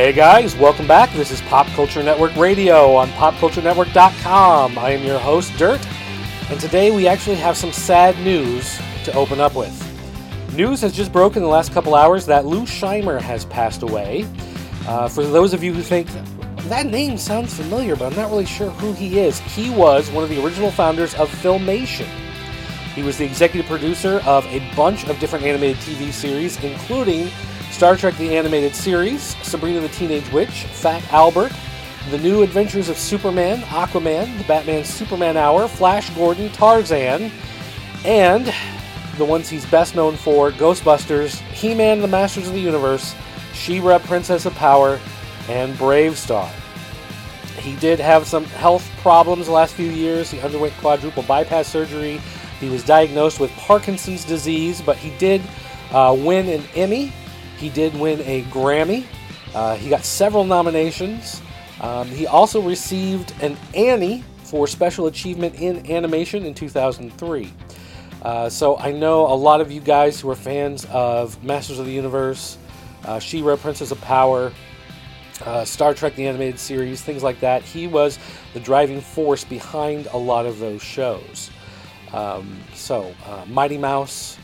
Hey guys, welcome back. This is Pop Culture Network Radio on PopCultureNetwork.com. I am your host, Dirt, and today we actually have some sad news to open up with. News has just broken in the last couple hours that Lou Scheimer has passed away. For those of you who think, that name sounds familiar, but I'm not really sure who he is, he was one of the original founders of Filmation. He was the executive producer of a bunch of different animated TV series, including Star Trek The Animated Series, Sabrina the Teenage Witch, Fat Albert, The New Adventures of Superman, Aquaman, The Batman Superman Hour, Flash Gordon, Tarzan, and the ones he's best known for, Ghostbusters, He-Man the Masters of the Universe, She-Ra Princess of Power, and BraveStarr. He did have some health problems the last few years. He underwent quadruple bypass surgery. He was diagnosed with Parkinson's disease, but he did win an Emmy. He did win a Grammy. He got several nominations. He also received an Annie for Special Achievement in Animation in 2003. So I know a lot of you guys who are fans of Masters of the Universe, She-Ra Princess of Power, Star Trek The Animated Series, things like that. He was the driving force behind a lot of those shows. Mighty Mouse,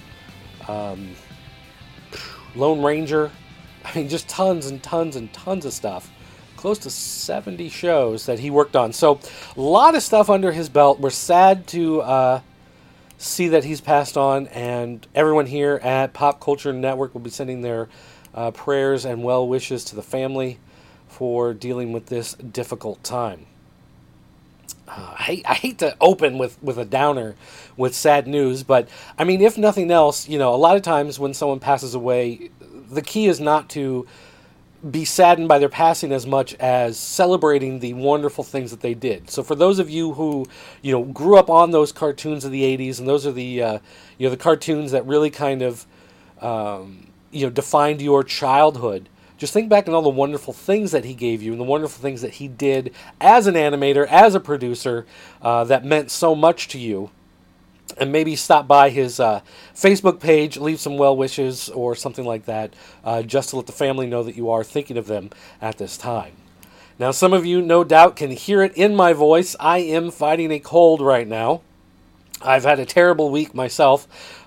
Lone Ranger, I mean, just tons and tons and tons of stuff. Close to 70 shows that he worked on. So, a lot of stuff under his belt. We're sad to see that he's passed on, and everyone here at Pop Culture Network will be sending their prayers and well wishes to the family for dealing with this difficult time. I hate to open with a downer with sad news, but I mean, if nothing else, you know, a lot of times when someone passes away, the key is not to be saddened by their passing as much as celebrating the wonderful things that they did. So for those of you who, you know, grew up on those cartoons of the 80s, and those are the, the cartoons that really kind of, defined your childhood, just think back on all the wonderful things that he gave you and the wonderful things that he did as an animator, as a producer, that meant so much to you. And maybe stop by his Facebook page, leave some well wishes or something like that, just to let the family know that you are thinking of them at this time. Now, some of you, no doubt, can hear it in my voice. I am fighting a cold right now. I've had a terrible week myself.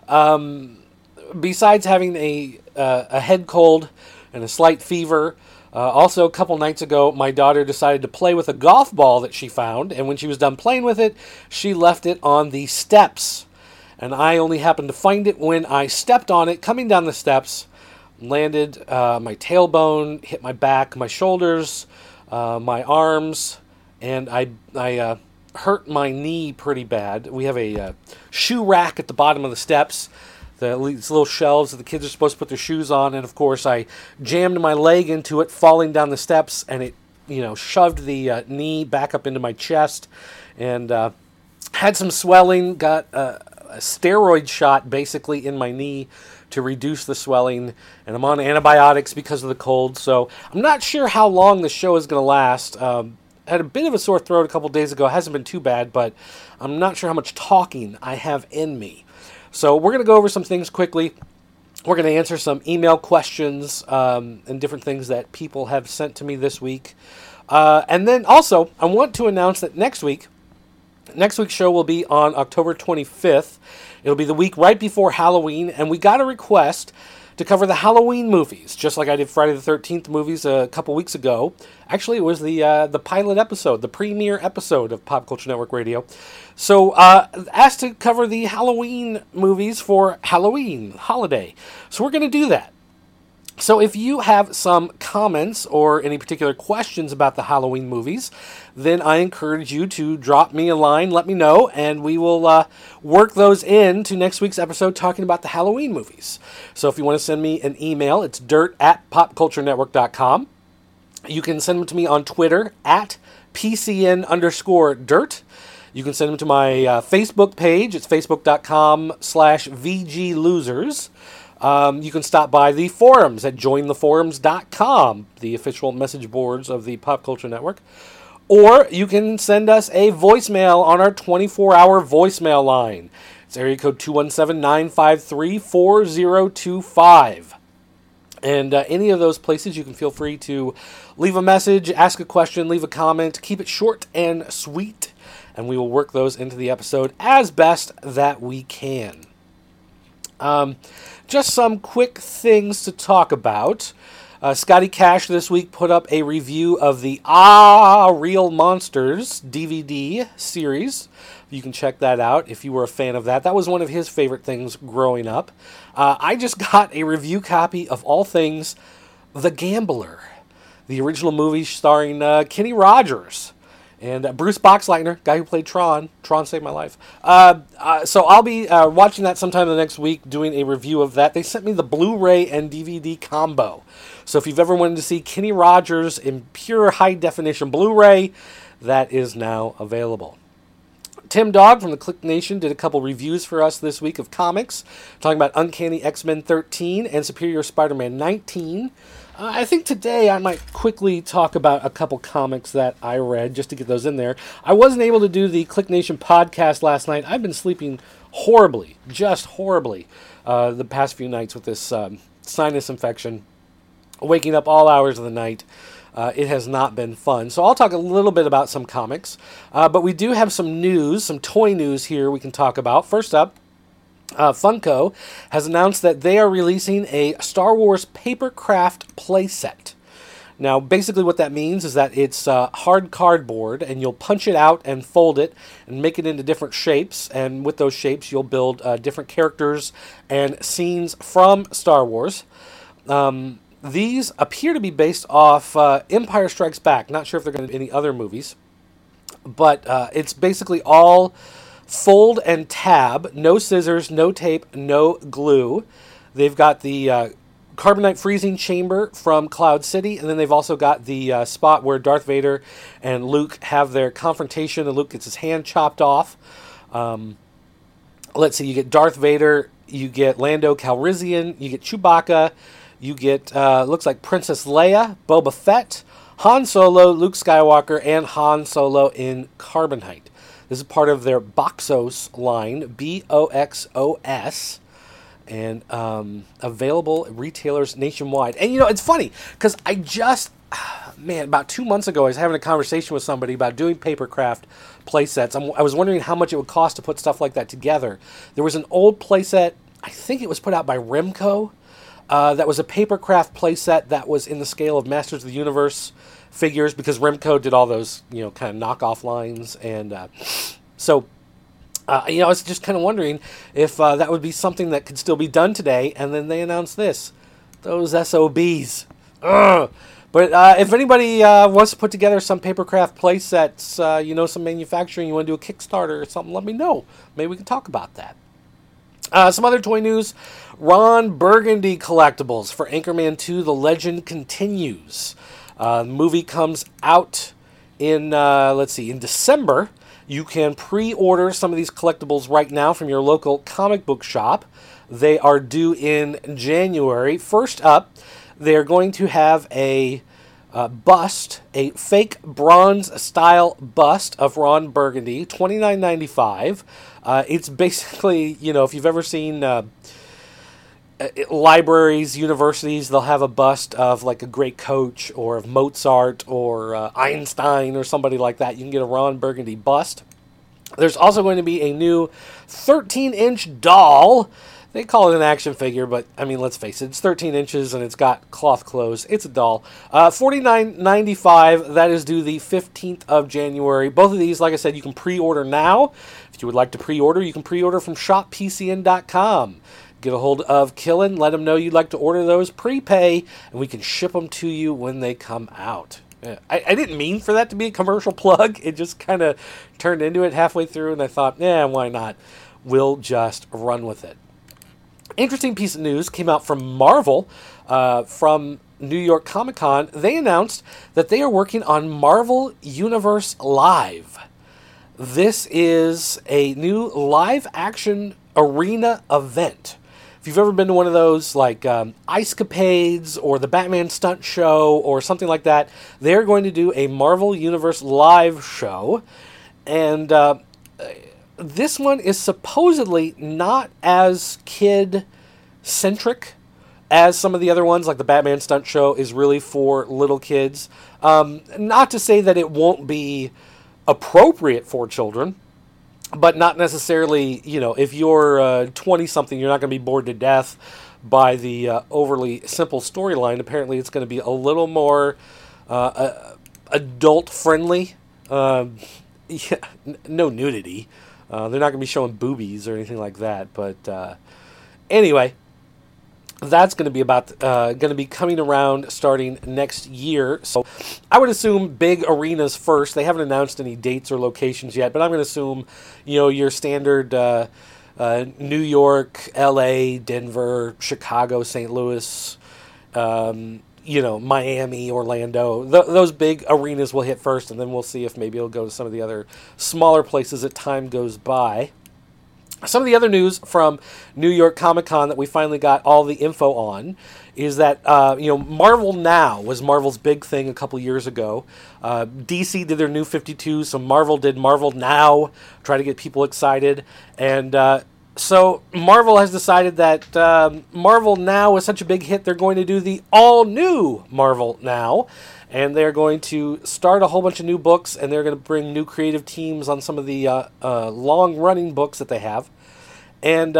Besides having a head cold and a slight fever. Also, a couple nights ago, my daughter decided to play with a golf ball that she found, and when she was done playing with it, she left it on the steps. And I only happened to find it when I stepped on it, coming down the steps, landed my tailbone, hit my back, my shoulders, my arms, and I hurt my knee pretty bad. We have a shoe rack at the bottom of the steps, these little shelves that the kids are supposed to put their shoes on, and of course I jammed my leg into it, falling down the steps, and it, shoved the knee back up into my chest, and had some swelling, got a steroid shot basically in my knee to reduce the swelling, and I'm on antibiotics because of the cold, so I'm not sure how long the show is going to last. I had a bit of a sore throat a couple days ago. It hasn't been too bad, but I'm not sure how much talking I have in me. So we're going to go over some things quickly. We're going to answer some email questions and different things that people have sent to me this week. And then also, I want to announce that next week's show will be on October 25th. It'll be the week right before Halloween, and we got a request to cover the Halloween movies, just like I did Friday the 13th movies a couple weeks ago. Actually, it was the pilot episode, the premiere episode of Pop Culture Network Radio. So, asked to cover the Halloween movies for Halloween holiday. So we're going to do that. So if you have some comments or any particular questions about the Halloween movies, then I encourage you to drop me a line, let me know, and we will work those into next week's episode talking about the Halloween movies. So if you want to send me an email, it's dirt@popculturenetwork.com. You can send them to me on Twitter @PCN_dirt. You can send them to my Facebook page. It's facebook.com/VGLosers. You can stop by the forums at jointheforums.com, the official message boards of the Pop Culture Network. Or you can send us a voicemail on our 24-hour voicemail line. It's area code 217-953-4025. And any of those places, you can feel free to leave a message, ask a question, leave a comment. Keep it short and sweet, and we will work those into the episode as best that we can. Just some quick things to talk about. Scotty Cash this week put up a review of the Real Monsters DVD series. You can check that out if you were a fan of that. That was one of his favorite things growing up. I just got a review copy of all things The Gambler, the original movie starring Kenny Rogers and Bruce Boxleitner, guy who played Tron. Tron saved my life. So I'll be watching that sometime the next week, doing a review of that. They sent me the Blu-ray and DVD combo. So if you've ever wanted to see Kenny Rogers in pure high-definition Blu-ray, that is now available. Tim Dog from the Click Nation did a couple reviews for us this week of comics, talking about Uncanny X-Men 13 and Superior Spider-Man 19. I think today I might quickly talk about a couple comics that I read, just to get those in there. I wasn't able to do the Click Nation podcast last night. I've been sleeping horribly, just horribly, the past few nights with this sinus infection, waking up all hours of the night. It has not been fun. So I'll talk a little bit about some comics. But we do have some news, some toy news here we can talk about. First up, Funko has announced that they are releasing a Star Wars Papercraft playset. Now, basically what that means is that it's hard cardboard, and you'll punch it out and fold it and make it into different shapes. And with those shapes, you'll build different characters and scenes from Star Wars. These appear to be based off Empire Strikes Back. Not sure if they're going to be any other movies. But it's basically all fold and tab. No scissors, no tape, no glue. They've got the carbonite freezing chamber from Cloud City. And then they've also got the spot where Darth Vader and Luke have their confrontation. And Luke gets his hand chopped off. Let's see. You get Darth Vader. You get Lando Calrissian. You get Chewbacca. You get, looks like Princess Leia, Boba Fett, Han Solo, Luke Skywalker, and Han Solo in Carbonite. This is part of their Boxos line, B-O-X-O-S, and available at retailers nationwide. And, it's funny, because I just, about 2 months ago, I was having a conversation with somebody about doing Papercraft playsets. I was wondering how much it would cost to put stuff like that together. There was an old playset, I think it was put out by Remco, that was a Papercraft playset that was in the scale of Masters of the Universe figures, because Remco did all those, kind of knockoff lines. And so I was just kind of wondering if that would be something that could still be done today. And then they announced this. Those SOBs. Ugh. But if anybody wants to put together some Papercraft playsets, some manufacturing, you want to do a Kickstarter or something, let me know. Maybe we can talk about that. Some other toy news. Ron Burgundy collectibles for Anchorman 2, The Legend Continues. The movie comes out in, in December. You can pre-order some of these collectibles right now from your local comic book shop. They are due in January. First up, they are going to have a bust, a fake bronze-style bust of Ron Burgundy, $29.95. It's basically, if you've ever seen libraries, universities, they'll have a bust of like a great coach or of Mozart or Einstein or somebody like that. You can get a Ron Burgundy bust. There's also going to be a new 13-inch doll. They call it an action figure, but, let's face it. It's 13 inches, and it's got cloth clothes. It's a doll. $49.95. That is due the 15th of January. Both of these, like I said, you can pre-order now. If you would like to pre-order, you can pre-order from shoppcn.com. Get a hold of Killen. Let them know you'd like to order those. Prepay, and we can ship them to you when they come out. I didn't mean for that to be a commercial plug. It just kind of turned into it halfway through, and I thought, why not? We'll just run with it. Interesting piece of news came out from Marvel, from New York Comic Con. They announced that they are working on Marvel Universe Live. This is a new live-action arena event. If you've ever been to one of those, like Ice-Capades or the Batman Stunt Show or something like that, they're going to do a Marvel Universe Live show. And this one is supposedly not as kid-centric as some of the other ones, like the Batman Stunt Show, is really for little kids. Not to say that it won't be appropriate for children, but not necessarily, if you're 20-something, you're not going to be bored to death by the overly simple storyline. Apparently, it's going to be a little more adult-friendly. Yeah, no nudity. They're not going to be showing boobies or anything like that. But anyway, that's going to be coming around starting next year. So I would assume big arenas first. They haven't announced any dates or locations yet, but I'm going to assume, your standard New York, LA, Denver, Chicago, St. Louis, Miami, Orlando. Those big arenas will hit first, and then we'll see if maybe it'll go to some of the other smaller places as time goes by. Some of the other news from New York Comic Con that we finally got all the info on is that, Marvel Now was Marvel's big thing a couple years ago. DC did their New 52, so Marvel did Marvel Now, try to get people excited. And so Marvel has decided that Marvel Now is such a big hit, they're going to do the all-new Marvel Now. And they're going to start a whole bunch of new books, and they're going to bring new creative teams on some of the long-running books that they have. And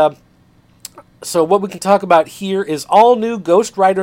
so what we can talk about here is all-new Ghost Rider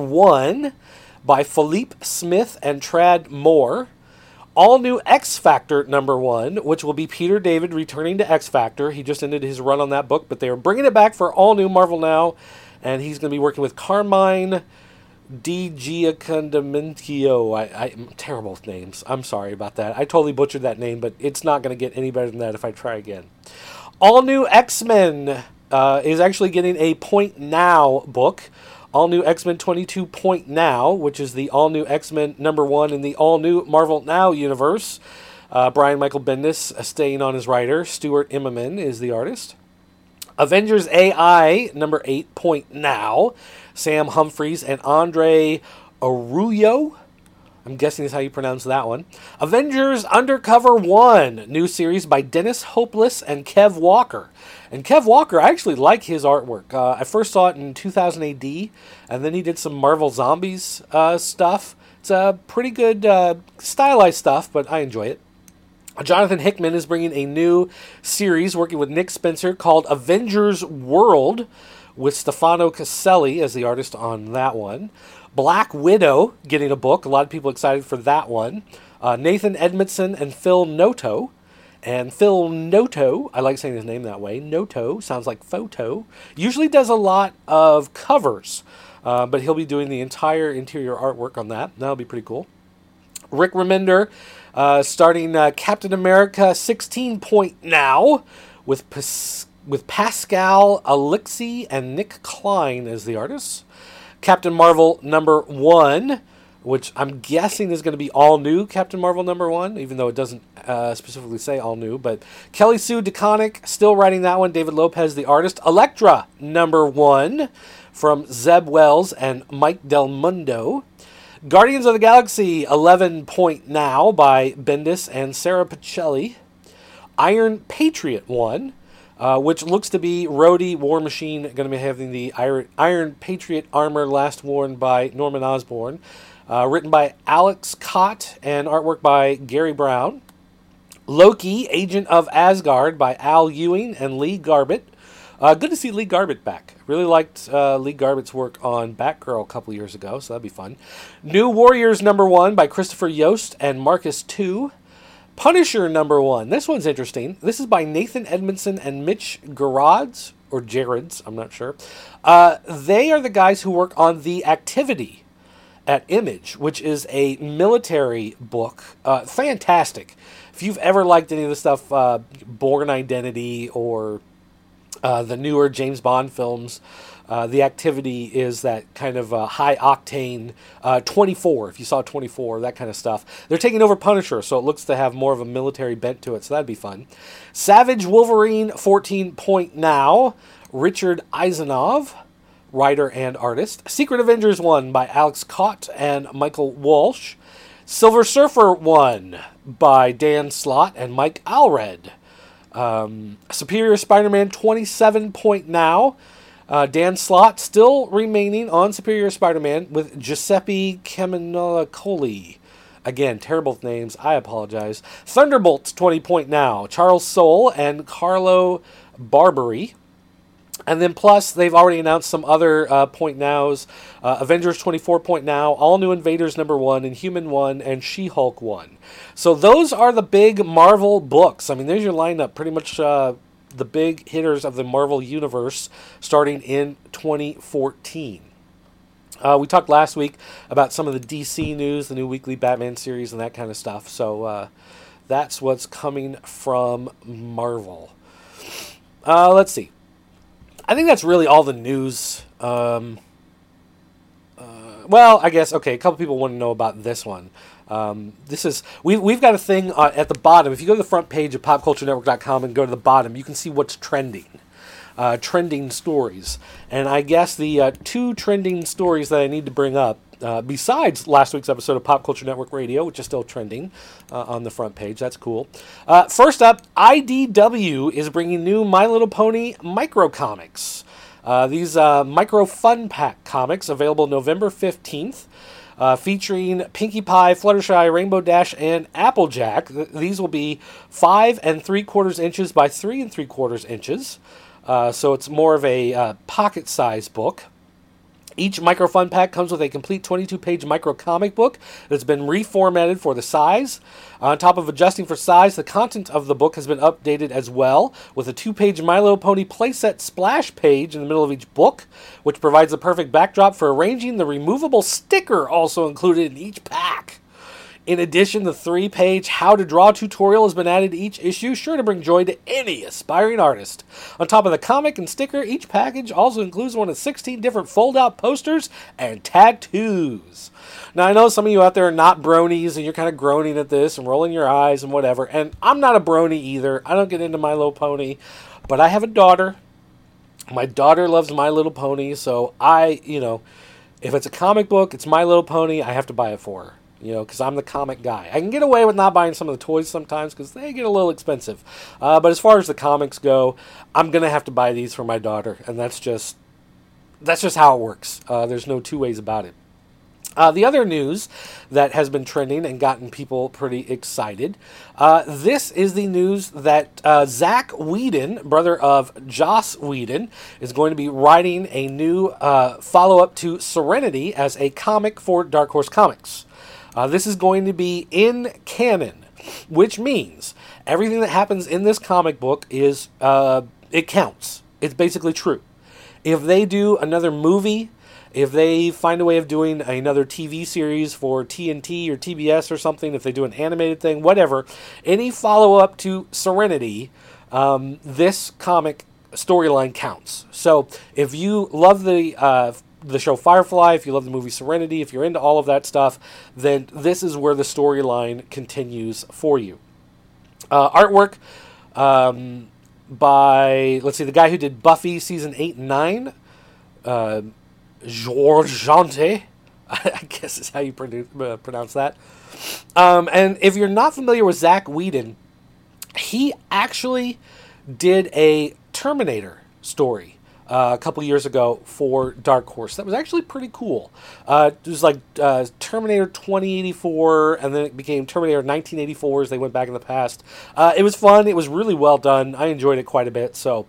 #1 by Philippe Smith and Trad Moore. All-new X-Factor #1, which will be Peter David returning to X-Factor. He just ended his run on that book, but they are bringing it back for all-new Marvel Now. And he's going to be working with Carmine Di Giacondamentio. I'm terrible with names. I'm sorry about that. I totally butchered that name, but it's not going to get any better than that if I try again. All New X-Men is actually getting a Point Now book. All New X-Men 22 Point Now, which is the All New X-Men #1 in the All New Marvel Now universe. Brian Michael Bendis staying on as writer. Stuart Immonen is the artist. Avengers AI #8 Point Now. Sam Humphries and Andre Arroyo. I'm guessing is how you pronounce that one. Avengers Undercover 1, new series by Dennis Hopeless and Kev Walker. And Kev Walker, I actually like his artwork. I first saw it in 2000 AD, and then he did some Marvel Zombies stuff. It's pretty good stylized stuff, but I enjoy it. Jonathan Hickman is bringing a new series working with Nick Spencer called Avengers World, with Stefano Caselli as the artist on that one. Black Widow getting a book. A lot of people excited for that one. Nathan Edmondson and Phil Noto. And Phil Noto, I like saying his name that way. Noto sounds like photo. Usually does a lot of covers, but he'll be doing the entire interior artwork on that. That'll be pretty cool. Rick Remender starting Captain America 16 Point Now with Pascal Alixi and Nick Klein as the artists. Captain Marvel #1, which I'm guessing is going to be all new Captain Marvel #1, even though it doesn't specifically say all new. But Kelly Sue DeConnick still writing that one. David Lopez, the artist. Elektra #1 from Zeb Wells and Mike Del Mundo. Guardians of the Galaxy 11 Point Now by Bendis and Sarah Pichelli. Iron Patriot 1. Which looks to be Rhodey War Machine, going to be having the Iron Patriot armor last worn by Norman Osborn. Written by Alex Cott and artwork by Gary Brown. Loki, Agent of Asgard by Al Ewing and Lee Garbett. Good to see Lee Garbett back. Really liked Lee Garbett's work on Batgirl a couple years ago, so that'd be fun. New Warriors #1 by Christopher Yost and Marcus II. Punisher #1. This one's interesting. This is by Nathan Edmondson and Mitch Gerads, or Jareds, I'm not sure. They are the guys who work on The Activity at Image, which is a military book. Fantastic. If you've ever liked any of the stuff, Bourne Identity or the newer James Bond films, The Activity is that kind of high-octane 24, if you saw 24, that kind of stuff. They're taking over Punisher, so it looks to have more of a military bent to it, so that'd be fun. Savage Wolverine 14 Point Now, Richard Eisenov, writer and artist. Secret Avengers 1 by Alex Cott and Michael Walsh. Silver Surfer 1 by Dan Slott and Mike Allred. Superior Spider-Man 27 Point Now. Dan Slott still remaining on Superior Spider-Man with Giuseppe Camuncoli. Again, terrible names. I apologize. Thunderbolts 20 point now. Charles Soule and Carlo Barberi. And then plus, they've already announced some other point nows. Avengers 24 point now, All New Invaders #1, Inhuman 1, and She-Hulk 1. So those are the big Marvel books. I mean, there's your lineup. Pretty much the big hitters of the Marvel Universe starting in 2014. We talked last week about some of the DC news, the new weekly Batman series, and that kind of stuff. So that's what's coming from Marvel. Let's see. I think that's really all the news. Well, I guess, okay, a couple people want to know about this one. We've got a thing at the bottom. If you go to the front page of popculturenetwork.com and go to the bottom, you can see what's trending. Trending stories. And I guess the two trending stories that I need to bring up, besides last week's episode of Pop Culture Network Radio, which is still trending on the front page. That's cool. First up, IDW is bringing new My Little Pony micro comics. These micro fun pack comics available November 15th. Featuring Pinkie Pie, Fluttershy, Rainbow Dash, and Applejack. These will be 5 3/4 inches by 3 3/4 inches. So it's more of a pocket-sized book. Each micro fun pack comes with a complete 22-page micro comic book that's been reformatted for the size. On top of adjusting for size, the content of the book has been updated as well, with a 2-page My Little Pony playset splash page in the middle of each book, which provides the perfect backdrop for arranging the removable sticker also included in each pack. In addition, the 3-page How to Draw tutorial has been added to each issue, sure to bring joy to any aspiring artist. On top of the comic and sticker, each package also includes one of 16 different fold-out posters and tattoos. Now, I know some of you out there are not bronies, and you're kind of groaning at this and rolling your eyes and whatever, and I'm not a brony either. I don't get into My Little Pony, but I have a daughter. My daughter loves My Little Pony, so if it's a comic book, it's My Little Pony, I have to buy it for her. Because I'm the comic guy. I can get away with not buying some of the toys sometimes because they get a little expensive. But as far as the comics go, I'm going to have to buy these for my daughter. And that's just how it works. There's no two ways about it. The other news that has been trending and gotten people pretty excited, this is the news that Zach Whedon, brother of Joss Whedon, is going to be writing a new follow-up to Serenity as a comic for Dark Horse Comics. This is going to be in canon, which means everything that happens in this comic book is, it counts. It's basically true. If they do another movie, if they find a way of doing another TV series for TNT or TBS or something, if they do an animated thing, whatever, any follow-up to Serenity, this comic storyline counts. So if you love the show Firefly, if you love the movie Serenity, if you're into all of that stuff, then this is where the storyline continues for you. Artwork by, the guy who did Buffy season 8 and 9, Georges Jeantet, I guess is how you pronounce that. And if you're not familiar with Zach Whedon, he actually did a Terminator story a couple years ago for Dark Horse. That was actually pretty cool. It was like Terminator 2084, and then it became Terminator 1984 as they went back in the past. It was fun. It was really well done. I enjoyed it quite a bit. So,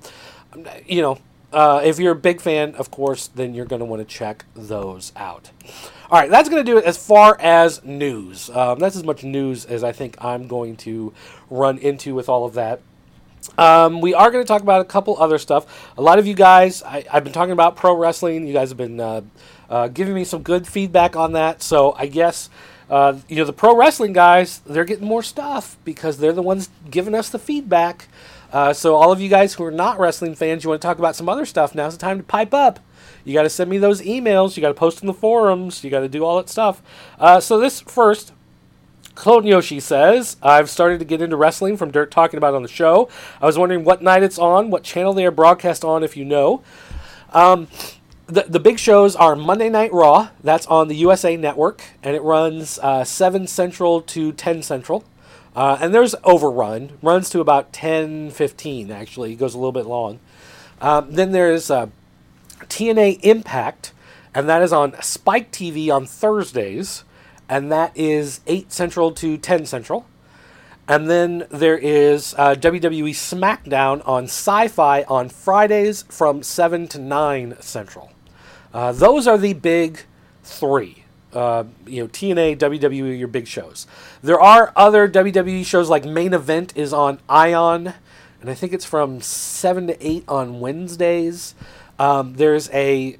if you're a big fan, of course, then you're going to want to check those out. All right, that's going to do it as far as news. That's as much news as I think I'm going to run into with all of that. We are going to talk about a couple other stuff. A lot of you guys, I've been talking about pro wrestling. You guys have been giving me some good feedback on that. So I guess, the pro wrestling guys, they're getting more stuff because they're the ones giving us the feedback. So all of you guys who are not wrestling fans, you want to talk about some other stuff, now's the time to pipe up. You got to send me those emails. You got to post in the forums. You got to do all that stuff. So this first... Clone Yoshi says, I've started to get into wrestling from Dirt talking about it on the show. I was wondering what night it's on, what channel they are broadcast on, if you know. The big shows are Monday Night Raw. That's on the USA Network, and it runs 7 Central to 10 Central. And there's Overrun. Runs to about 10:15, actually. It goes a little bit long. Then there's TNA Impact, and that is on Spike TV on Thursdays, and that is 8 Central to 10 Central. And then there is WWE SmackDown on Sci-Fi on Fridays from 7 to 9 Central. Those are the big three. TNA, WWE, your big shows. There are other WWE shows, like Main Event is on Ion, and I think it's from 7 to 8 on Wednesdays. There's a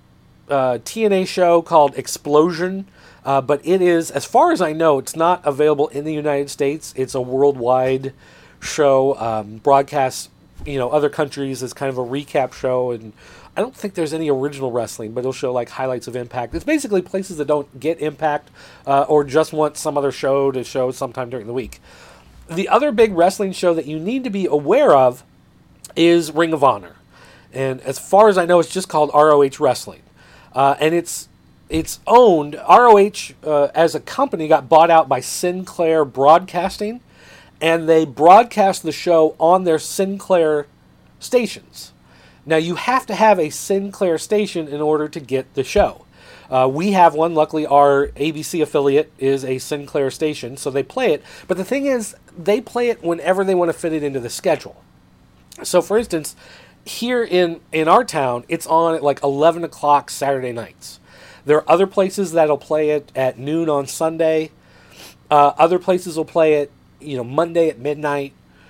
TNA show called Explosion, but it is, as far as I know, it's not available in the United States. It's a worldwide show, broadcasts, other countries as kind of a recap show, and I don't think there's any original wrestling, but it'll show like highlights of Impact. It's basically places that don't get Impact or just want some other show to show sometime during the week. The other big wrestling show that you need to be aware of is Ring of Honor. And as far as I know, it's just called ROH Wrestling. And it's owned, ROH as a company got bought out by Sinclair Broadcasting, and they broadcast the show on their Sinclair stations. Now, you have to have a Sinclair station in order to get the show. We have one. Luckily, our ABC affiliate is a Sinclair station, so they play it. But the thing is, they play it whenever they want to fit it into the schedule. So, for instance, here in our town, it's on at like 11 o'clock Saturday nights. There are other places that'll play it at noon on Sunday. Other places will play it, Monday at midnight.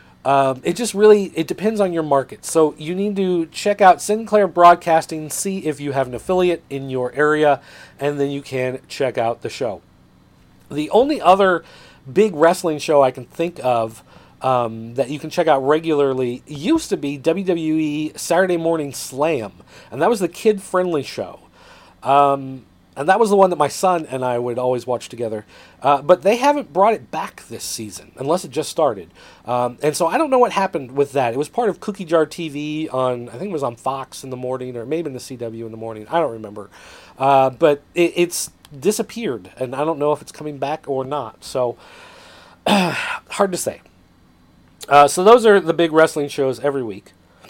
It depends on your market. So you need to check out Sinclair Broadcasting, see if you have an affiliate in your area, and then you can check out the show. The only other big wrestling show I can think of that you can check out regularly used to be WWE Saturday Morning Slam, and that was the kid-friendly show. And that was the one that my son and I would always watch together. But they haven't brought it back this season, unless it just started. And so I don't know what happened with that. It was part of Cookie Jar TV I think it was on Fox in the morning, or maybe in the CW in the morning. I don't remember. But it's disappeared, and I don't know if it's coming back or not. So, hard to say. So those are the big wrestling shows every week.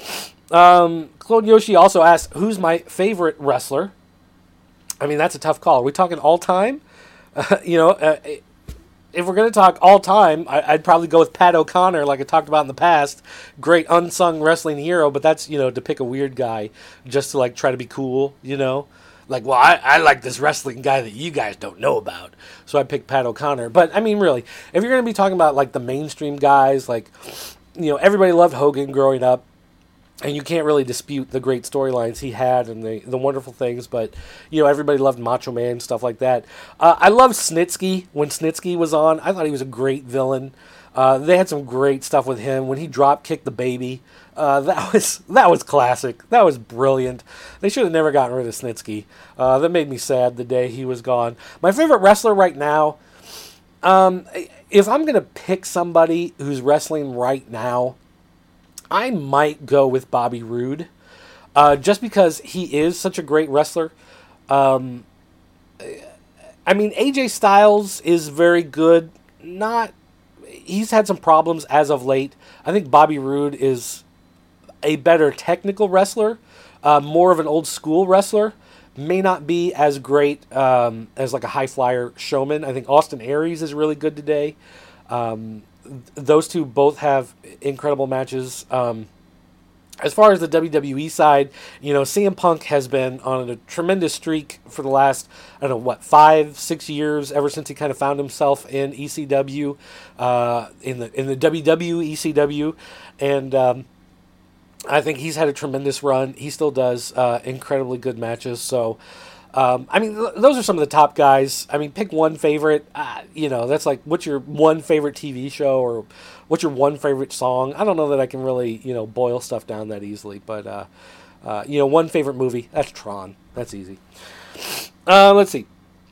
Claude Yoshi also asked, who's my favorite wrestler? I mean, that's a tough call. Are we talking all time? If we're going to talk all time, I'd probably go with Pat O'Connor, like I talked about in the past. Great unsung wrestling hero, but that's, to pick a weird guy just to, try to be cool, Like, well, I like this wrestling guy that you guys don't know about. So I picked Pat O'Connor. But, I mean, really, if you're going to be talking about, the mainstream guys, everybody loved Hogan growing up. And you can't really dispute the great storylines he had and the wonderful things, but, everybody loved Macho Man, stuff like that. I loved Snitsky when Snitsky was on. I thought he was a great villain. They had some great stuff with him. When he drop-kicked the baby, that was classic. That was brilliant. They should have never gotten rid of Snitsky. That made me sad the day he was gone. My favorite wrestler right now, if I'm going to pick somebody who's wrestling right now, I might go with Bobby Roode, just because he is such a great wrestler. AJ Styles is very good. He's had some problems as of late. I think Bobby Roode is a better technical wrestler, more of an old school wrestler. May not be as great as a high flyer showman. I think Austin Aries is really good today. Those two both have incredible matches. As far as the WWE side, CM Punk has been on a tremendous streak for the last, 5-6 years, ever since he kind of found himself in ECW, in the WWE ECW, and I think he's had a tremendous run. He still does incredibly good matches. So, those are some of the top guys. Pick one favorite. That's what's your one favorite TV show, or what's your one favorite song? I don't know that I can really, boil stuff down that easily. But, one favorite movie. That's Tron. That's easy. Let's see.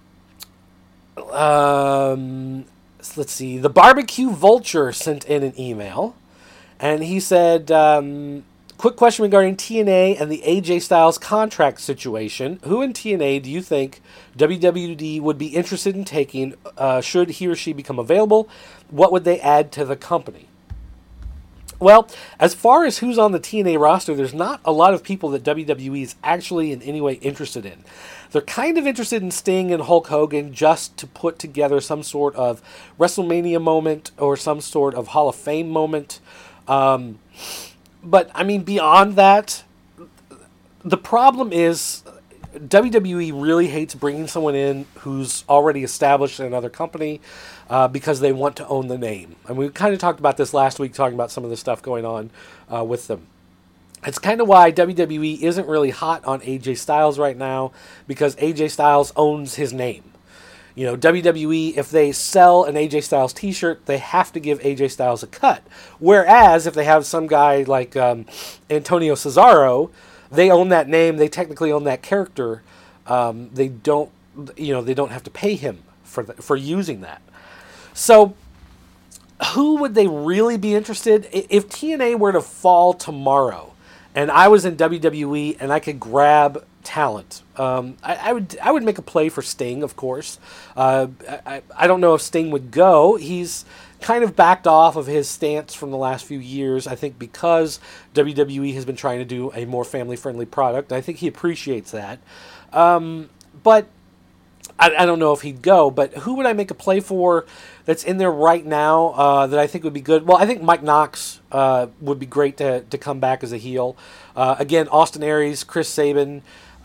Let's see. The Barbecue Vulture sent in an email, and he said, quick question regarding TNA and the AJ Styles contract situation. Who in TNA do you think WWD would be interested in taking should he or she become available? What would they add to the company? Well, as far as who's on the TNA roster, there's not a lot of people that WWE is actually in any way interested in. They're kind of interested in Sting and Hulk Hogan just to put together some sort of WrestleMania moment or some sort of Hall of Fame moment. But, I mean, beyond that, the problem is WWE really hates bringing someone in who's already established in another company because they want to own the name. And we kind of talked about this last week, talking about some of the stuff going on with them. It's kind of why WWE isn't really hot on AJ Styles right now, because AJ Styles owns his name. You know, WWE, if they sell an AJ Styles t-shirt, they have to give AJ Styles a cut. Whereas if they have some guy like Antonio Cesaro, they own that name, they technically own that character. They don't have to pay him for using that. So who would they really be interested? If TNA were to fall tomorrow and I was in WWE and I could grab talent, I would make a play for Sting, of course. I don't know if Sting would go. He's kind of backed off of his stance from the last few years, I think, because WWE has been trying to do a more family-friendly product. I think he appreciates that. But I don't know if he'd go. But who would I make a play for that's in there right now that I think would be good? Well, I think Mike Knox would be great to come back as a heel. Again, Austin Aries, Chris Sabin,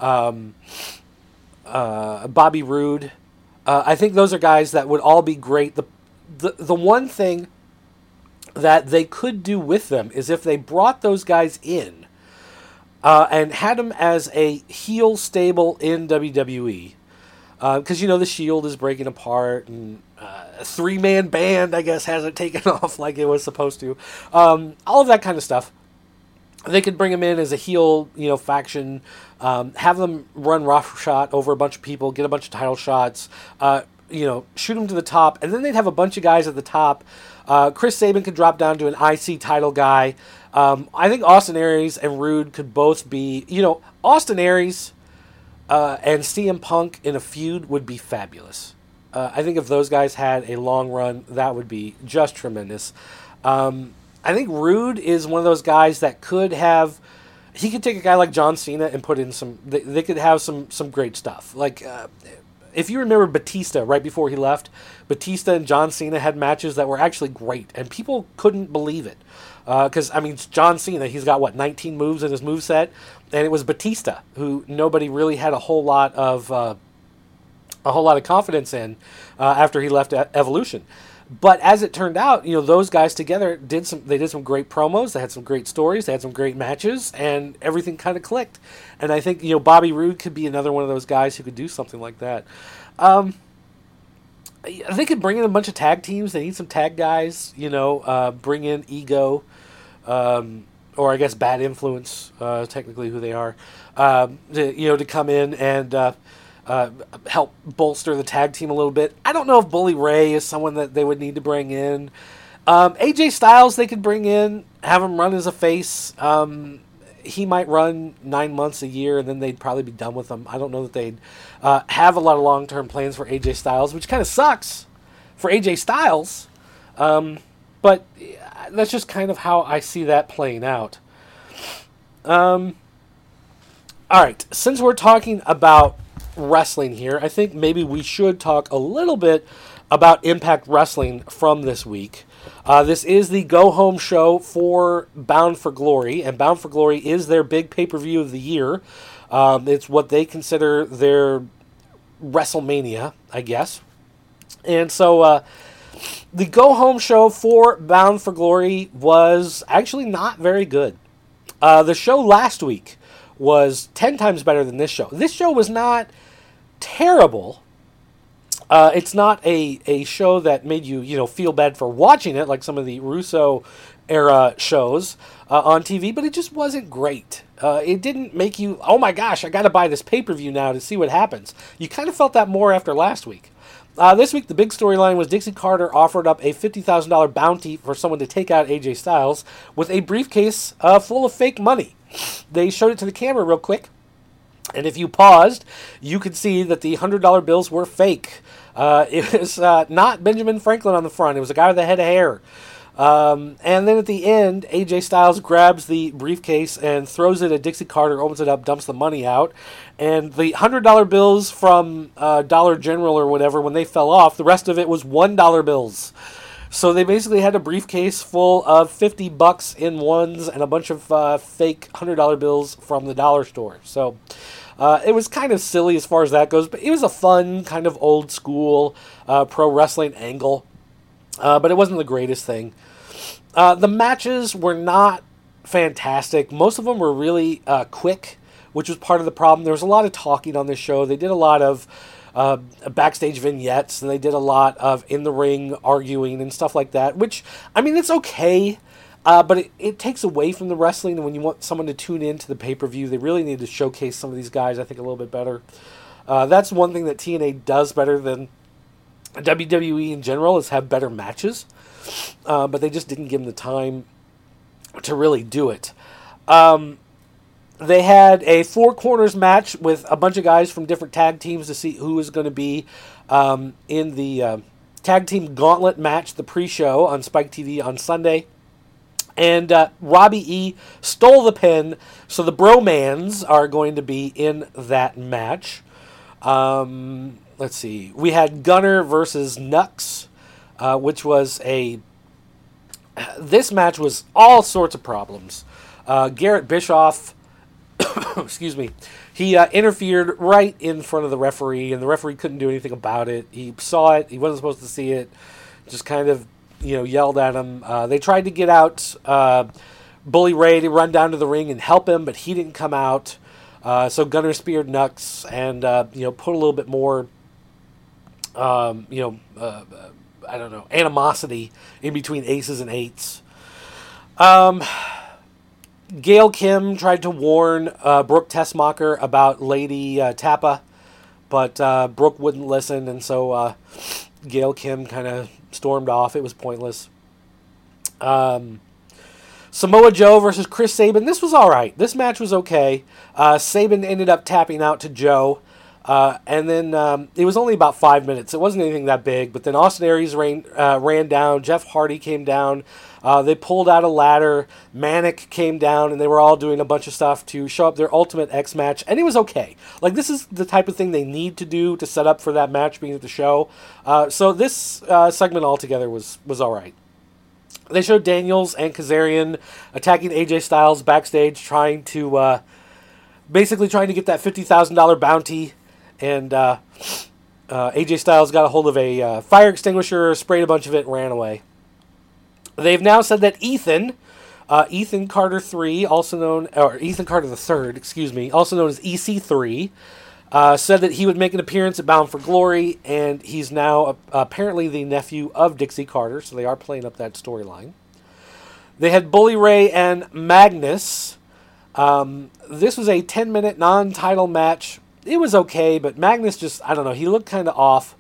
Bobby Roode. I think those are guys that would all be great. The one thing that they could do with them is if they brought those guys in and had them as a heel stable in WWE. Because, the Shield is breaking apart, and a three-man band, I guess, hasn't taken off like it was supposed to. All of that kind of stuff. They could bring them in as a heel, faction, have them run roughshod over a bunch of people, get a bunch of title shots, shoot them to the top, and then they'd have a bunch of guys at the top. Chris Sabin could drop down to an IC title guy. I think Austin Aries and Rude could both be, Austin Aries and CM Punk in a feud would be fabulous. I think if those guys had a long run, that would be just tremendous. I think Rude is one of those guys that could have... He could take a guy like John Cena and put in some... They could have some great stuff. Like, if you remember Batista right before he left, Batista and John Cena had matches that were actually great, and people couldn't believe it. Because, John Cena, he's got, 19 moves in his moveset, and it was Batista, who nobody really had a whole lot of confidence in after he left Evolution. But as it turned out, those guys together did some great promos, they had some great stories, they had some great matches, and everything kind of clicked. And I think, Bobby Roode could be another one of those guys who could do something like that. They could bring in a bunch of tag teams. They need some tag guys, bring in Ego, or I guess Bad Influence, technically who they are, to come in and help bolster the tag team a little bit. I don't know if Bully Ray is someone that they would need to bring in. AJ Styles they could bring in, have him run as a face. He might run 9 months a year, and then they'd probably be done with him. I don't know that they'd have a lot of long-term plans for AJ Styles, which kind of sucks for AJ Styles. But that's just kind of how I see that playing out. All right, since we're talking about wrestling here, I think maybe we should talk a little bit about Impact Wrestling from this week. This is the go-home show for Bound for Glory, and Bound for Glory is their big pay-per-view of the year. It's what they consider their WrestleMania, I guess. And so the go-home show for Bound for Glory was actually not very good. The show last week was 10 times better than this show. This show was not terrible. It's not a show that made you, feel bad for watching it like some of the Russo era shows on TV, but it just wasn't great. It didn't make you, oh my gosh, I got to buy this pay-per-view now to see what happens. You kind of felt that more after last week. This week, the big storyline was Dixie Carter offered up a $50,000 bounty for someone to take out AJ Styles with a briefcase full of fake money. They showed it to the camera real quick, and if you paused, you could see that the $100 bills were fake. It was not Benjamin Franklin on the front. It was a guy with a head of hair. And then at the end, AJ Styles grabs the briefcase and throws it at Dixie Carter, opens it up, dumps the money out. And the $100 bills from Dollar General or whatever, when they fell off, the rest of it was $1 bills. So they basically had a briefcase full of $50 in ones and a bunch of fake $100 bills from the dollar store. So it was kind of silly as far as that goes, but it was a fun, kind of old school pro wrestling angle. But it wasn't the greatest thing. The matches were not fantastic. Most of them were really quick, which was part of the problem. There was a lot of talking on this show. They did a lot of backstage vignettes, and they did a lot of in-the-ring arguing and stuff like that, which, I mean, it's okay, but it takes away from the wrestling, and when you want someone to tune into the pay-per-view, they really need to showcase some of these guys, I think, a little bit better. That's one thing that TNA does better than WWE in general, is have better matches, but they just didn't give them the time to really do it. They had a four corners match with a bunch of guys from different tag teams to see who was going to be in the tag team gauntlet match, the pre-show on Spike TV on Sunday. And Robbie E stole the pin, so the Bromans are going to be in that match. Let's see. We had Gunner versus Nux, which was this match was all sorts of problems. Garrett Bischoff, excuse me, he interfered right in front of the referee, and the referee couldn't do anything about it. He saw it. He wasn't supposed to see it. Just kind of, yelled at him. They tried to get out Bully Ray to run down to the ring and help him, but he didn't come out. So Gunner speared Nux and, put a little bit more, animosity in between aces and eights. Gail Kim tried to warn Brooke Tessmacher about Lady Tappa, but Brooke wouldn't listen, and so Gail Kim kind of stormed off. It was pointless. Samoa Joe versus Chris Sabin. This was all right. This match was okay. Sabin ended up tapping out to Joe, and then it was only about 5 minutes. It wasn't anything that big, but then Austin Aries ran down. Jeff Hardy came down. They pulled out a ladder. Manic came down, and they were all doing a bunch of stuff to show up their Ultimate X match, and it was okay. Like, this is the type of thing they need to do to set up for that match being at the show. So this segment altogether was all right. They showed Daniels and Kazarian attacking AJ Styles backstage, trying to get that $50,000 bounty, and AJ Styles got a hold of a fire extinguisher, sprayed a bunch of it, and ran away. They've now said that Ethan Carter III, Ethan Carter III, also known as EC3, said that he would make an appearance at Bound for Glory, and he's now apparently the nephew of Dixie Carter, so they are playing up that storyline. They had Bully Ray and Magnus. This was a 10-minute non-title match. It was okay, but Magnus just, I don't know, he looked kind of off.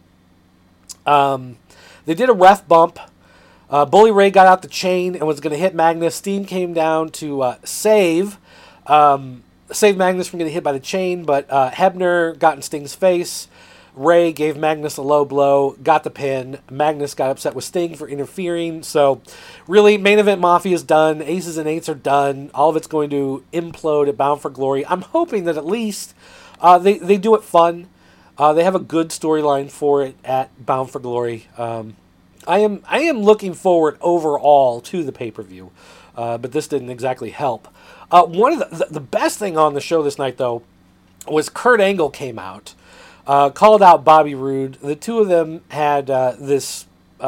They did a ref bump. Bully Ray got out the chain and was going to hit Magnus. Steen came down to save Magnus from getting hit by the chain, but Hebner got in Sting's face. Ray gave Magnus a low blow, got the pin. Magnus got upset with Sting for interfering. So, really, Main Event Mafia is done. Aces and Eights are done. All of it's going to implode at Bound for Glory. I'm hoping that at least they do it fun. They have a good storyline for it at Bound for Glory. I am looking forward overall to the pay-per-view, but this didn't exactly help. One of the best thing on the show this night, though, was Kurt Angle came out, called out Bobby Roode. The two of them had this,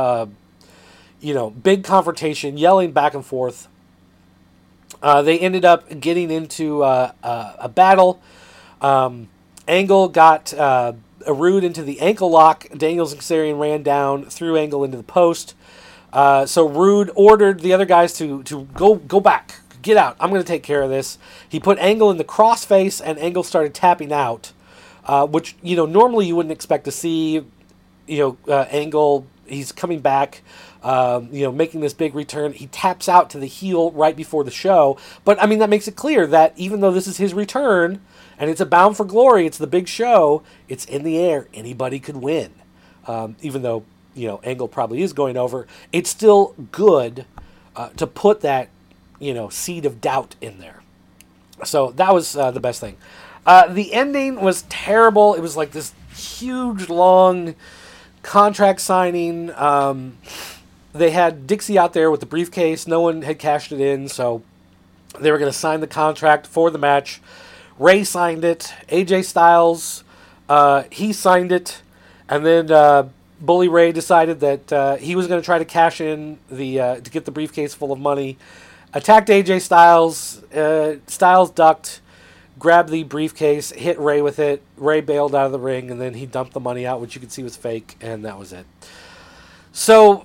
big confrontation, yelling back and forth. They ended up getting into a battle. Angle got Roode into the ankle lock. Daniels and Kazarian ran down, threw Angle into the post. So Roode ordered the other guys to go back. Get out. I'm going to take care of this. He put Angle in the crossface, and Angle started tapping out, which, normally you wouldn't expect to see. Angle, he's coming back, making this big return. He taps out to the heel right before the show. But, that makes it clear that even though this is his return, and it's a Bound for Glory, it's the big show, it's in the air. Anybody could win. Even though, Angle probably is going over, it's still good to put that, seed of doubt in there. So that was the best thing. The ending was terrible. It was like this huge, long contract signing. They had Dixie out there with the briefcase. No one had cashed it in, so they were going to sign the contract for the match. Ray signed it. AJ Styles, he signed it. And then Bully Ray decided that he was going to try to cash in to get the briefcase full of money. Attacked AJ Styles. Styles ducked, grabbed the briefcase, hit Ray with it. Ray bailed out of the ring, and then he dumped the money out, which you could see was fake, and that was it. So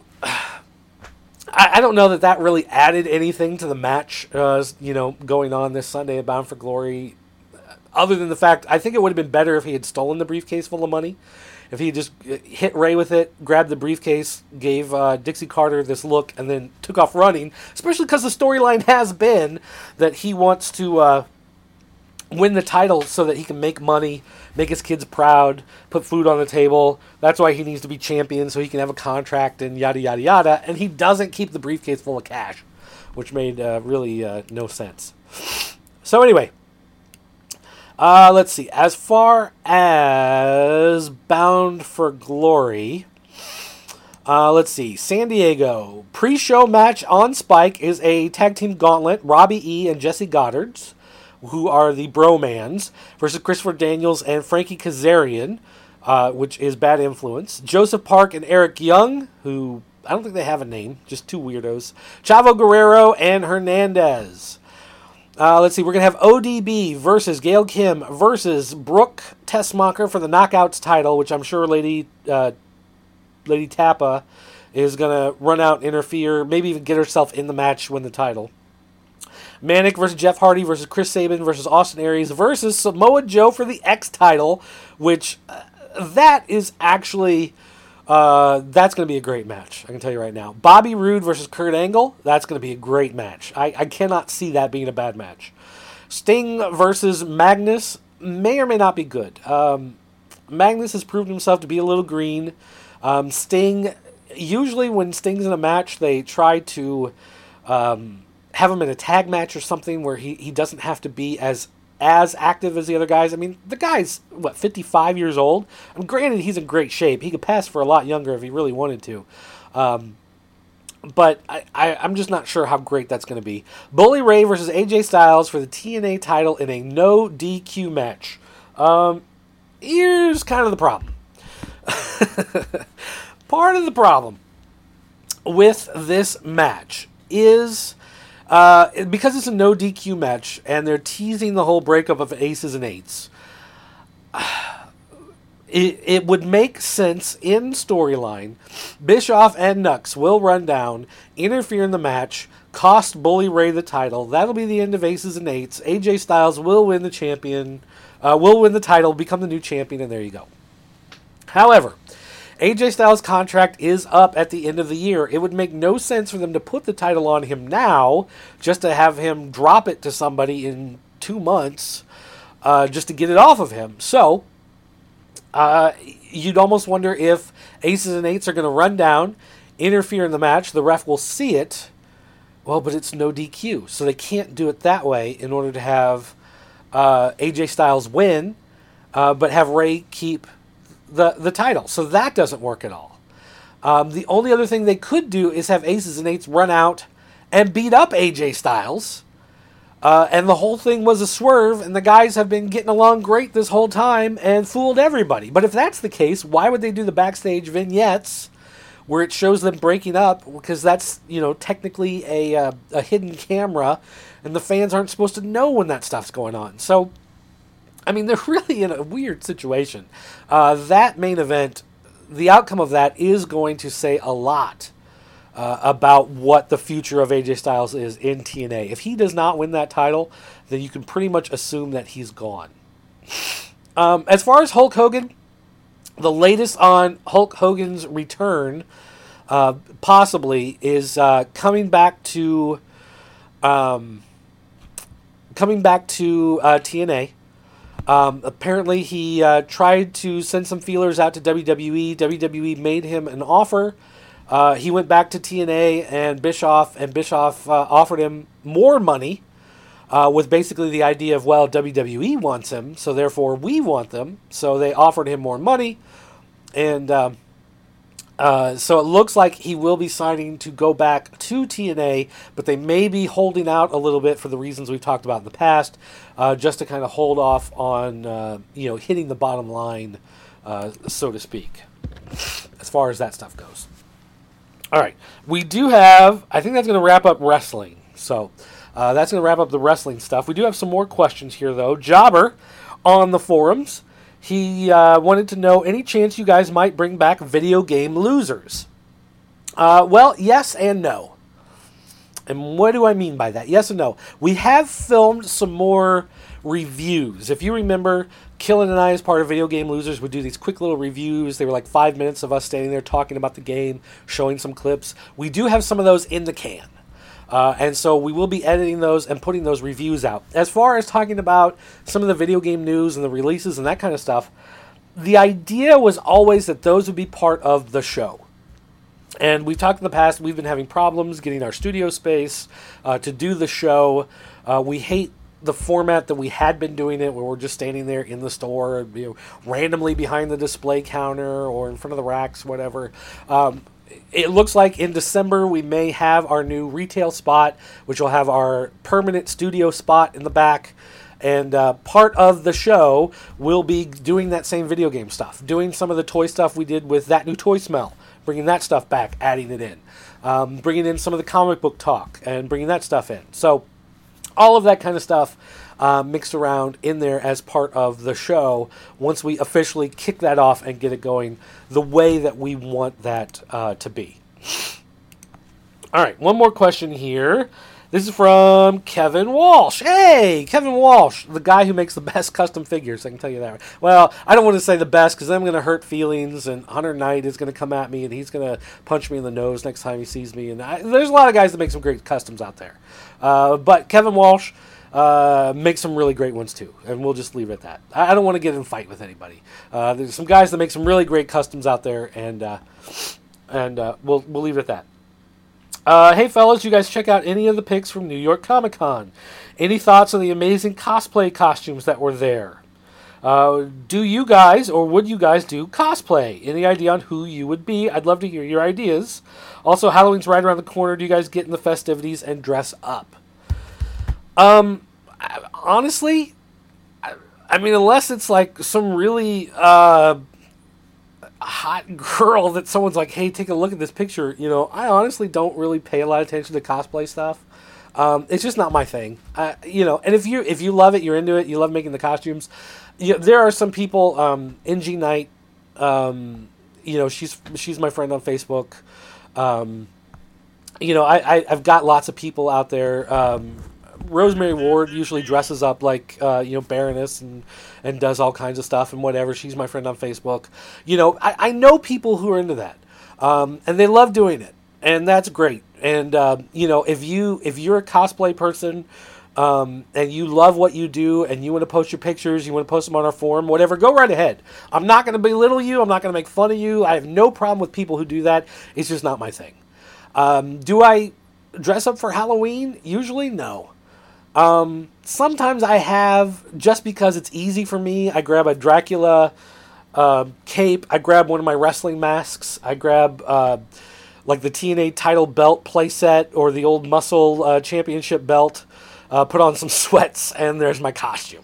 I don't know that really added anything to the match, going on this Sunday at Bound for Glory, other than the fact I think it would have been better if he had stolen the briefcase full of money. If he just hit Ray with it, grabbed the briefcase, gave Dixie Carter this look, and then took off running, especially because the storyline has been that he wants to win the title so that he can make money, make his kids proud, put food on the table. That's why he needs to be champion, so he can have a contract and yada, yada, yada. And he doesn't keep the briefcase full of cash, which made really no sense. So anyway, let's see. As far as Bound for Glory, let's see. San Diego. Pre-show match on Spike is a tag team gauntlet. Robbie E. and Jesse Goddards, who are the Bromans, versus Christopher Daniels and Frankie Kazarian, which is Bad Influence. Joseph Park and Eric Young, who I don't think they have a name, just two weirdos. Chavo Guerrero and Hernandez. Let's see, we're going to have ODB versus Gail Kim versus Brooke Tessmacher for the Knockouts title, which I'm sure Lady Tappa is going to run out, interfere, maybe even get herself in the match, win the title. Manic versus Jeff Hardy versus Chris Sabin versus Austin Aries versus Samoa Joe for the X title, which that is actually that's going to be a great match. I can tell you right now. Bobby Roode versus Kurt Angle, that's going to be a great match. I cannot see that being a bad match. Sting versus Magnus may or may not be good. Magnus has proven himself to be a little green. Sting, usually when Sting's in a match, they try to have him in a tag match or something where he doesn't have to be as active as the other guys. I mean, the guy's, 55 years old? I mean, granted, he's in great shape. He could pass for a lot younger if he really wanted to. But I'm just not sure how great that's going to be. Bully Ray versus AJ Styles for the TNA title in a no DQ match. Here's kind of the problem. Part of the problem with this match is because it's a no DQ match and they're teasing the whole breakup of Aces and Eights, it would make sense in storyline. Bischoff and Nux will run down, interfere in the match, cost Bully Ray the title. That'll be the end of Aces and Eights. AJ Styles will win the title, become the new champion, and there you go. However, AJ Styles' contract is up at the end of the year. It would make no sense for them to put the title on him now, just to have him drop it to somebody in 2 months, just to get it off of him. So, you'd almost wonder if Aces and Eights are going to run down, interfere in the match, the ref will see it, well, but it's no DQ, so they can't do it that way in order to have AJ Styles win, but have Ray keep the title. So that doesn't work at all. The only other thing they could do is have Aces and Eights run out and beat up AJ Styles. And the whole thing was a swerve, and the guys have been getting along great this whole time and fooled everybody. But if that's the case, why would they do the backstage vignettes where it shows them breaking up? Because that's, technically a hidden camera, and the fans aren't supposed to know when that stuff's going on. So, I mean, they're really in a weird situation. That main event, the outcome of that is going to say a lot about what the future of AJ Styles is in TNA. If he does not win that title, then you can pretty much assume that he's gone. As far as Hulk Hogan, the latest on Hulk Hogan's return, possibly, is coming back to TNA. Apparently, he tried to send some feelers out to WWE. WWE made him an offer. He went back to TNA and Bischoff offered him more money, with basically the idea of, well, WWE wants him, so therefore we want them. So they offered him more money, and so it looks like he will be signing to go back to TNA, but they may be holding out a little bit for the reasons we've talked about in the past, just to kind of hold off on hitting the bottom line, so to speak, as far as that stuff goes. All right, we do have, I think that's going to wrap up wrestling. So that's going to wrap up the wrestling stuff. We do have some more questions here, though. Jobber on the forums, he wanted to know, any chance you guys might bring back video game losers? Well, yes and no. And what do I mean by that? Yes and no. We have filmed some more reviews. If you remember, Killen and I, as part of Video Game Losers, would do these quick little reviews. They were like 5 minutes of us standing there talking about the game, showing some clips. We do have some of those in the can. And so we will be editing those and putting those reviews out. As far as talking about some of the video game news and the releases and that kind of stuff, the idea was always that those would be part of the show. And we've talked in the past, we've been having problems getting our studio space to do the show. We hate the format that we had been doing it, where we're just standing there in the store, randomly behind the display counter or in front of the racks, whatever. It looks like in December we may have our new retail spot, which will have our permanent studio spot in the back. And part of the show will be doing that same video game stuff, doing some of the toy stuff we did with That New Toy Smell, bringing that stuff back, adding it in, bringing in some of the comic book talk and bringing that stuff in. So all of that kind of stuff mixed around in there as part of the show once we officially kick that off and get it going the way that we want that to be. All right, one more question here. This is from Kevin Walsh. Hey, Kevin Walsh, the guy who makes the best custom figures, I can tell you that. Well, I don't want to say the best because I'm going to hurt feelings, and Hunter Knight is going to come at me, and he's going to punch me in the nose next time he sees me. And there's a lot of guys that make some great customs out there. But Kevin Walsh makes some really great ones too, and we'll just leave it at that. I don't want to get in a fight with anybody. There's some guys that make some really great customs out there, and we'll leave it at that. Hey fellas, you guys check out any of the pics from New York Comic Con? Any thoughts on the amazing cosplay costumes that were there? Do you guys, or would you guys do cosplay? Any idea on who you would be? I'd love to hear your ideas. Also, Halloween's right around the corner. Do you guys get in the festivities and dress up? Honestly, I mean, unless it's like some really hot girl that someone's like, hey, take a look at this picture, I honestly don't really pay a lot of attention to cosplay stuff. It's just not my thing. And if you love it, you're into it, you love making the costumes. There are some people, NG Knight, she's my friend on Facebook. I've got lots of people out there. Rosemary Ward usually dresses up like Baroness and does all kinds of stuff and whatever. She's my friend on Facebook. I know people who are into that, and they love doing it, and that's great. And if you're a cosplay person, and you love what you do, and you want to post your pictures, you want to post them on our forum, whatever, go right ahead. I'm not going to belittle you. I'm not going to make fun of you. I have no problem with people who do that. It's just not my thing. Do I dress up for Halloween? Usually, no. Sometimes I have, just because it's easy for me. I grab a Dracula cape. I grab one of my wrestling masks. I grab like the TNA title belt playset or the old Muscle championship belt. Put on some sweats, and there's my costume.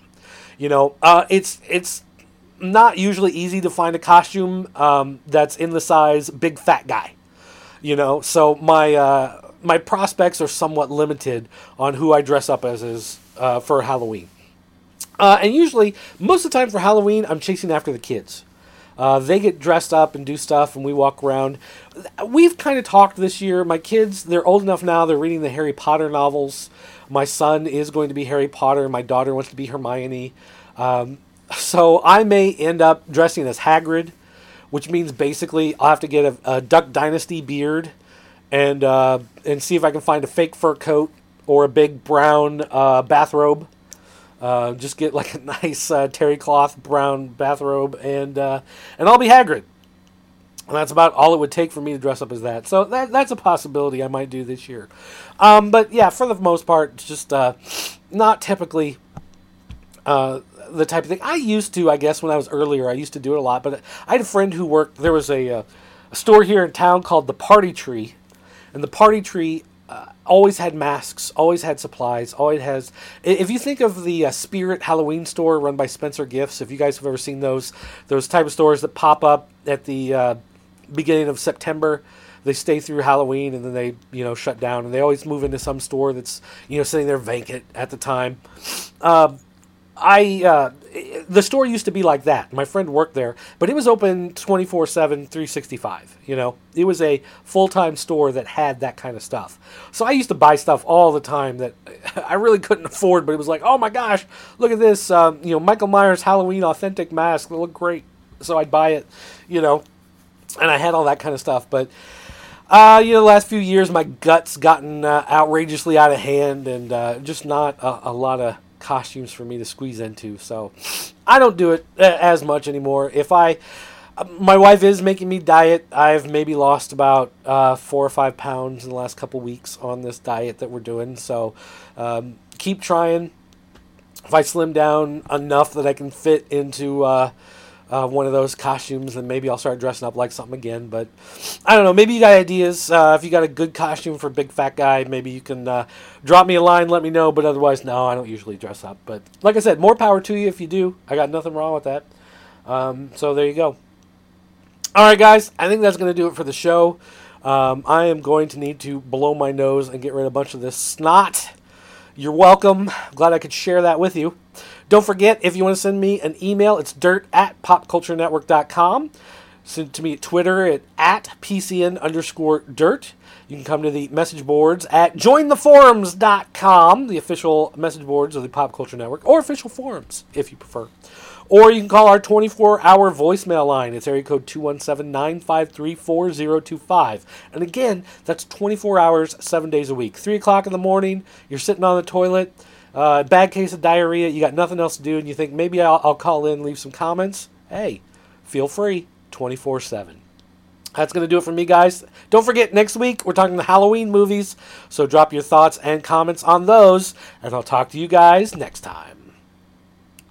It's not usually easy to find a costume that's in the size big fat guy. So my prospects are somewhat limited on who I dress up as for Halloween. And usually, most of the time for Halloween, I'm chasing after the kids. They get dressed up and do stuff, and we walk around. We've kind of talked this year. My kids, they're old enough now, they're reading the Harry Potter novels. My son is going to be Harry Potter. My daughter wants to be Hermione. So I may end up dressing as Hagrid, which means basically I'll have to get a Duck Dynasty beard and see if I can find a fake fur coat or a big brown bathrobe. Just get like a nice terry cloth brown bathrobe, and I'll be Hagrid. And that's about all it would take for me to dress up as that. So that's a possibility I might do this year. But yeah, for the most part, just not typically the type of thing. I used to, I guess, when I was earlier, I used to do it a lot. But I had a friend who worked, there was a store here in town called the Party Tree. And the Party Tree always had masks, always had supplies, always has... If you think of the Spirit Halloween store run by Spencer Gifts, if you guys have ever seen those type of stores that pop up at the beginning of September, they stay through Halloween and then they, shut down, and they always move into some store that's, sitting there vacant at the time. The store used to be like that. My friend worked there, but it was open 24/7, 365. It was a full-time store that had that kind of stuff. So I used to buy stuff all the time that I really couldn't afford, but it was like, oh my gosh, look at this, Michael Myers Halloween authentic mask. They look great. So I'd buy it, and I had all that kind of stuff. But the last few years, my gut's gotten outrageously out of hand, and just not a lot of costumes for me to squeeze into, so I don't do it as much anymore. My wife is making me diet. I've maybe lost about 4 or 5 pounds in the last couple weeks on this diet that we're doing, so keep trying. If I slim down enough that I can fit into one of those costumes, then maybe I'll start dressing up like something again. But I don't know, maybe you got ideas. If you got a good costume for a big fat guy, maybe you can drop me a line, let me know. But otherwise, no, I don't usually dress up. But like I said, more power to you if you do. I got nothing wrong with that. So there you go. All right, guys, I think that's going to do it for the show. I am going to need to blow my nose and get rid of a bunch of this snot. You're welcome. Glad I could share that with you. Don't forget, if you want to send me an email, it's dirt@popculturenetwork.com. Send it to me at Twitter at @PCN_dirt. You can come to the message boards at jointheforums.com, the official message boards of the Pop Culture Network, or official forums, if you prefer. Or you can call our 24-hour voicemail line. It's area code 217-953-4025. And again, that's 24 hours, 7 days a week. 3 o'clock in the morning, you're sitting on the toilet, bad case of diarrhea, you got nothing else to do, and you think, maybe I'll call in, leave some comments. Hey, feel free, 24/7. That's going to do it for me, guys. Don't forget, next week, we're talking the Halloween movies, so drop your thoughts and comments on those, and I'll talk to you guys next time.